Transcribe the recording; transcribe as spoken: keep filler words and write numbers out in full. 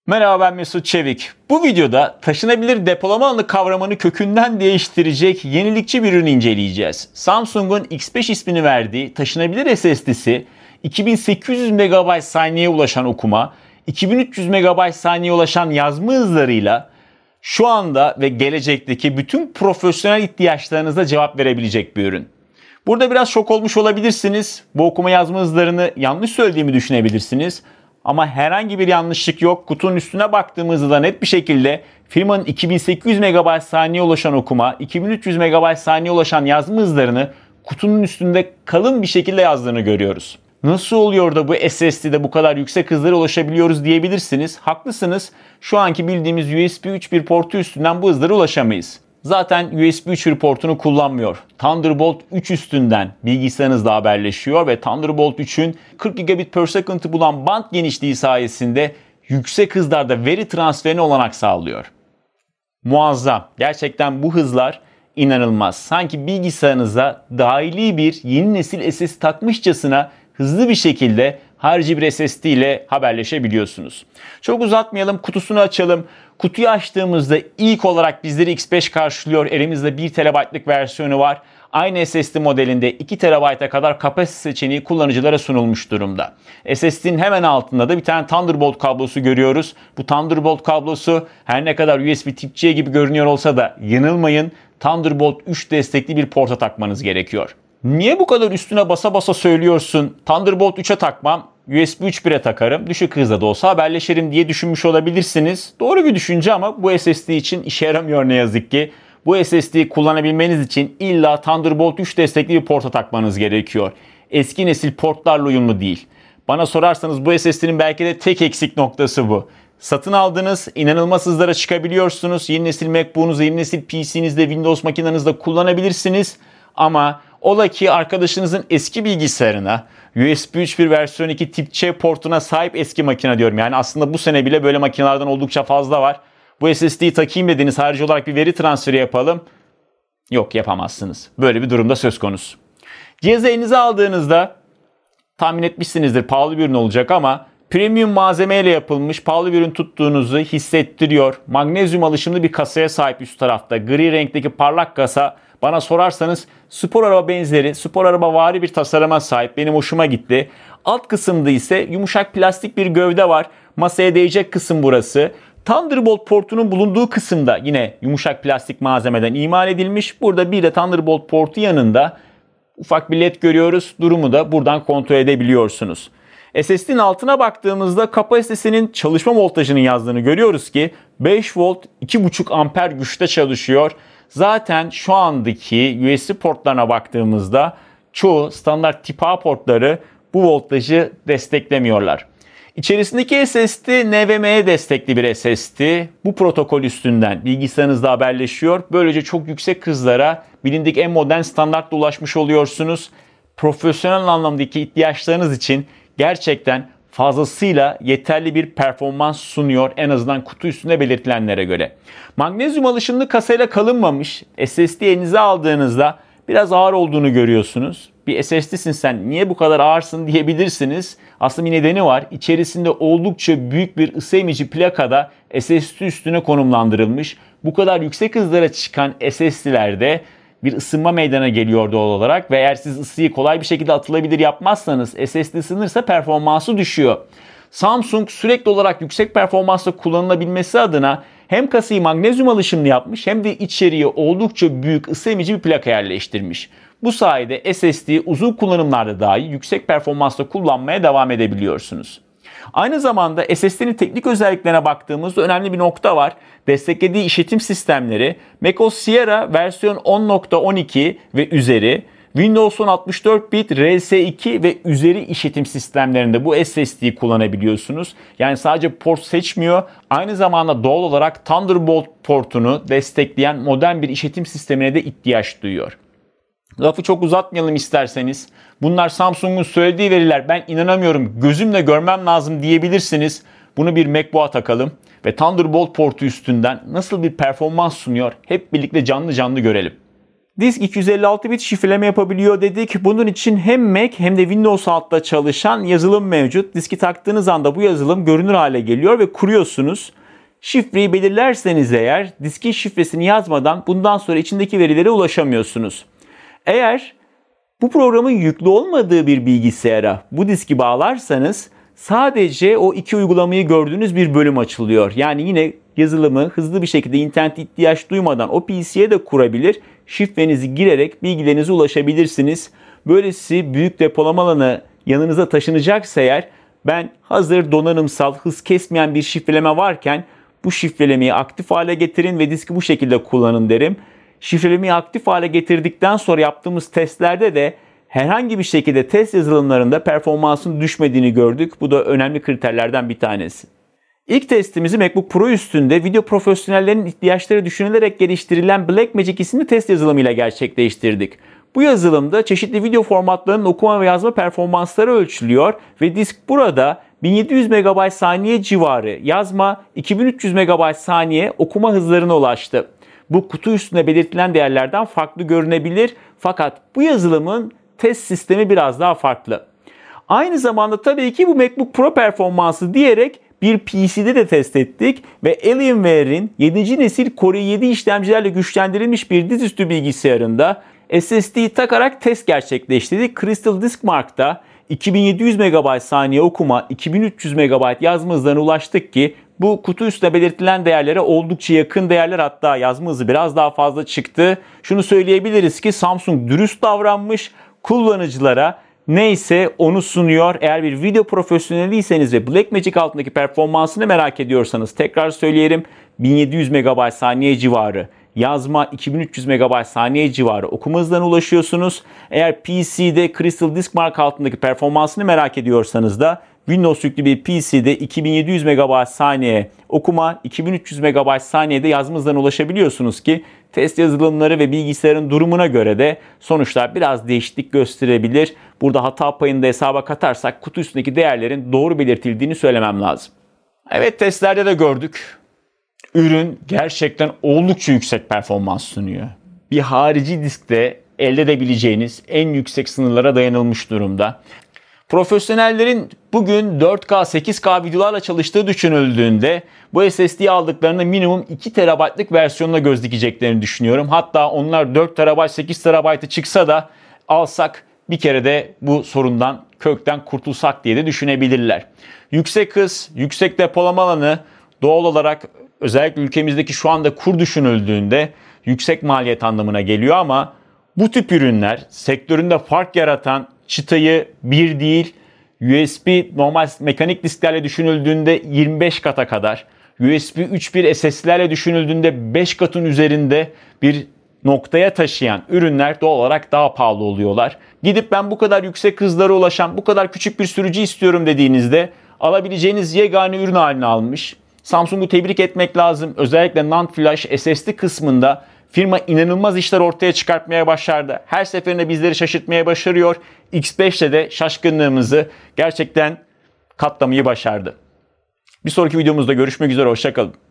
Merhaba, ben Mesut Çevik. Bu videoda taşınabilir depolama alanı kavramını kökünden değiştirecek yenilikçi bir ürün inceleyeceğiz. Samsung'un X beş ismini verdiği taşınabilir S S D'si iki bin sekiz yüz megabayt saniyeye ulaşan okuma, iki bin üç yüz megabayt saniyeye ulaşan yazma hızlarıyla şu anda ve gelecekteki bütün profesyonel ihtiyaçlarınıza cevap verebilecek bir ürün. Burada biraz şok olmuş olabilirsiniz. Bu okuma yazma hızlarını yanlış söylediğimi düşünebilirsiniz. Ama herhangi bir yanlışlık yok. Kutunun üstüne baktığımızda da net bir şekilde firmanın iki bin sekiz yüz megabayt saniyeye ulaşan okuma, iki bin üç yüz megabayt saniyeye ulaşan yazma hızlarını kutunun üstünde kalın bir şekilde yazdığını görüyoruz. Nasıl oluyor da bu S S D'de bu kadar yüksek hızlara ulaşabiliyoruz diyebilirsiniz. Haklısınız. Şu anki bildiğimiz U S B üç bir portu üstünden bu hızlara ulaşamayız. Zaten U S B üç bir portunu kullanmıyor. Thunderbolt üç üstünden bilgisayarınızla haberleşiyor ve Thunderbolt üçün kırk gigabit per second'ı bulan band genişliği sayesinde yüksek hızlarda veri transferine olanak sağlıyor. Muazzam. Gerçekten bu hızlar inanılmaz. Sanki bilgisayarınıza dahili bir yeni nesil S S D takmışçasına hızlı bir şekilde harici bir S S D ile haberleşebiliyorsunuz. Çok uzatmayalım, kutusunu açalım. Kutuyu açtığımızda ilk olarak bizleri X beş karşılıyor. Elimizde bir terabaytlık versiyonu var. Aynı S S D modelinde iki terabayta kadar kapasite seçeneği kullanıcılara sunulmuş durumda. S S D'nin hemen altında da bir tane Thunderbolt kablosu görüyoruz. Bu Thunderbolt kablosu her ne kadar U S B Tip C gibi görünüyor olsa da yanılmayın, Thunderbolt üç destekli bir porta takmanız gerekiyor. Niye bu kadar üstüne basa basa söylüyorsun? Thunderbolt üçe takmam, U S B üç bire takarım, düşük hızda da olsa haberleşirim diye düşünmüş olabilirsiniz. Doğru bir düşünce ama bu S S D için işe yaramıyor ne yazık ki. Bu S S D'yi kullanabilmeniz için illa Thunderbolt üç destekli bir porta takmanız gerekiyor. Eski nesil portlarla uyumlu değil. Bana sorarsanız bu S S D'nin belki de tek eksik noktası bu. Satın aldınız, inanılmaz hızlara çıkabiliyorsunuz. Yeni nesil MacBook'unuzda, yeni nesil P C'nizde, Windows makinenizde kullanabilirsiniz. Ama ola ki arkadaşınızın eski bilgisayarına U S B üç bir versiyon iki Tip C portuna sahip eski makine diyorum. Yani aslında bu sene bile böyle makinelerden oldukça fazla var. Bu S S D'yi takayım dediniz, harici olarak bir veri transferi yapalım. Yok, yapamazsınız. Böyle bir durumda söz konusu. Cihazı elinize aldığınızda tahmin etmişsinizdir, pahalı bir ürün olacak ama premium malzemeyle yapılmış pahalı bir ürün tuttuğunuzu hissettiriyor. Magnezyum alışımlı bir kasaya sahip üst tarafta. Gri renkteki parlak kasa bana sorarsanız spor araba benzeri, spor araba vari bir tasarıma sahip. Benim hoşuma gitti. Alt kısımda ise yumuşak plastik bir gövde var. Masaya değecek kısım burası. Thunderbolt portunun bulunduğu kısımda yine yumuşak plastik malzemeden imal edilmiş. Burada bir de Thunderbolt portu yanında ufak bir led görüyoruz. Durumu da buradan kontrol edebiliyorsunuz. S S D'nin altına baktığımızda kapasitesinin çalışma voltajının yazdığını görüyoruz ki beş volt iki buçuk amper güçte çalışıyor. Zaten şu andaki U S B portlarına baktığımızda çoğu standart tip A portları bu voltajı desteklemiyorlar. İçerisindeki S S D N V M e destekli bir S S D. Bu protokol üstünden bilgisayarınızla haberleşiyor. Böylece çok yüksek hızlara bilindik en modern standartla ulaşmış oluyorsunuz. Profesyonel anlamdaki ihtiyaçlarınız için gerçekten fazlasıyla yeterli bir performans sunuyor, en azından kutu üstünde belirtilenlere göre. Magnezyum alışımlı kasayla kalınmamış. S S D elinize aldığınızda biraz ağır olduğunu görüyorsunuz. Bir S S D'sin sen, niye bu kadar ağırsın diyebilirsiniz. Aslında bir nedeni var. İçerisinde oldukça büyük bir ısı emici plakada S S D üstüne konumlandırılmış. Bu kadar yüksek hızlara çıkan S S D'lerde bir ısınma meydana geliyor doğal olarak ve eğer siz ısıyı kolay bir şekilde atılabilir yapmazsanız S S D ısınırsa performansı düşüyor. Samsung sürekli olarak yüksek performansla kullanılabilmesi adına hem kasayı magnezyum alışımlı yapmış hem de içeriye oldukça büyük ısı emici bir plaka yerleştirmiş. Bu sayede S S D'yi uzun kullanımlarda dahi yüksek performansla kullanmaya devam edebiliyorsunuz. Aynı zamanda S S D'nin teknik özelliklerine baktığımızda önemli bir nokta var. Desteklediği işletim sistemleri macOS Sierra versiyon on nokta on iki ve üzeri, Windows'un altmış dört bit R S iki ve üzeri işletim sistemlerinde bu S S D'yi kullanabiliyorsunuz. Yani sadece port seçmiyor, aynı zamanda doğal olarak Thunderbolt portunu destekleyen modern bir işletim sistemine de ihtiyaç duyuyor. Lafı çok uzatmayalım isterseniz. Bunlar Samsung'un söylediği veriler, ben inanamıyorum, gözümle görmem lazım diyebilirsiniz. Bunu bir MacBook'a takalım ve Thunderbolt portu üstünden nasıl bir performans sunuyor hep birlikte canlı canlı görelim. Disk iki yüz elli altı bit şifreleme yapabiliyor dedik. Bunun için hem Mac hem de Windows altta çalışan yazılım mevcut. Diski taktığınız anda bu yazılım görünür hale geliyor ve kuruyorsunuz. Şifreyi belirlerseniz eğer diskin şifresini yazmadan bundan sonra içindeki verilere ulaşamıyorsunuz. Eğer bu programın yüklü olmadığı bir bilgisayara bu diski bağlarsanız sadece o iki uygulamayı gördüğünüz bir bölüm açılıyor. Yani yine yazılımı hızlı bir şekilde internet ihtiyaç duymadan o P C'ye de kurabilir. Şifrenizi girerek bilgilerinize ulaşabilirsiniz. Böylesi büyük depolama alanı yanınıza taşınacaksa eğer ben hazır donanımsal hız kesmeyen bir şifreleme varken bu şifrelemeyi aktif hale getirin ve diski bu şekilde kullanın derim. Şifrelemeyi aktif hale getirdikten sonra yaptığımız testlerde de herhangi bir şekilde test yazılımlarında performansın düşmediğini gördük. Bu da önemli kriterlerden bir tanesi. İlk testimizi MacBook Pro üstünde video profesyonellerinin ihtiyaçları düşünülerek geliştirilen Blackmagic isimli test yazılımıyla gerçekleştirdik. Bu yazılımda çeşitli video formatlarının okuma ve yazma performansları ölçülüyor ve disk burada bin yedi yüz megabayt saniye civarı yazma, iki bin üç yüz megabayt saniye okuma hızlarına ulaştı. Bu kutu üstünde belirtilen değerlerden farklı görünebilir fakat bu yazılımın test sistemi biraz daha farklı. Aynı zamanda tabii ki bu MacBook Pro performansı diyerek bir P C'de de test ettik ve Alienware'in yedinci nesil Core i yedi işlemcilerle güçlendirilmiş bir dizüstü bilgisayarında S S D'yi takarak test gerçekleştirdik. Crystal Disk Mark'ta iki bin yedi yüz megabayt saniye okuma, iki bin üç yüz megabayt yazma hızlarına ulaştık ki bu kutu üstünde belirtilen değerlere oldukça yakın değerler, hatta yazma hızı biraz daha fazla çıktı. Şunu söyleyebiliriz ki Samsung dürüst davranmış, kullanıcılara neyse onu sunuyor. Eğer bir video profesyoneliyseniz ve Blackmagic altındaki performansını merak ediyorsanız tekrar söyleyelim, bin yedi yüz megabayt saniye civarı yazma, iki bin üç yüz megabayt saniye civarı okuma hızlarına ulaşıyorsunuz. Eğer P C'de Crystal Disk Mark altındaki performansını merak ediyorsanız da Windows yüklü bir P C'de iki bin yedi yüz megabayt saniye okuma, iki bin üç yüz megabayt saniyede yazma hızlarına ulaşabiliyorsunuz ki test yazılımları ve bilgisayarın durumuna göre de sonuçlar biraz değişiklik gösterebilir. Burada hata payını da hesaba katarsak kutu üstündeki değerlerin doğru belirtildiğini söylemem lazım. Evet, testlerde de gördük. Ürün gerçekten oldukça yüksek performans sunuyor. Bir harici diskte elde edebileceğiniz en yüksek sınırlara dayanılmış durumda. Profesyonellerin bugün dört K sekiz K videolarla çalıştığı düşünüldüğünde bu S S D'yi aldıklarında minimum iki terabaytlık versiyonuna göz dikeceklerini düşünüyorum. Hatta onlar dört terabayt sekiz terabaytı çıksa da alsak bir kere de bu sorundan kökten kurtulsak diye de düşünebilirler. Yüksek hız, yüksek depolama alanı doğal olarak özellikle ülkemizdeki şu anda kur düşünüldüğünde yüksek maliyet anlamına geliyor ama bu tip ürünler sektöründe fark yaratan, çıtayı bir değil U S B normal mekanik disklerle düşünüldüğünde yirmi beş kata kadar, U S B üç nokta bir S S D'lerle düşünüldüğünde beş katın üzerinde bir noktaya taşıyan ürünler doğal olarak daha pahalı oluyorlar. Gidip ben bu kadar yüksek hızlara ulaşan, bu kadar küçük bir sürücü istiyorum dediğinizde alabileceğiniz yegane ürün haline almış. Samsung'u tebrik etmek lazım. Özellikle NAND Flash S S D kısmında firma inanılmaz işler ortaya çıkartmaya başardı. Her seferinde bizleri şaşırtmaya başarıyor. X beşte de şaşkınlığımızı gerçekten katlamayı başardı. Bir sonraki videomuzda görüşmek üzere. Hoşça kalın.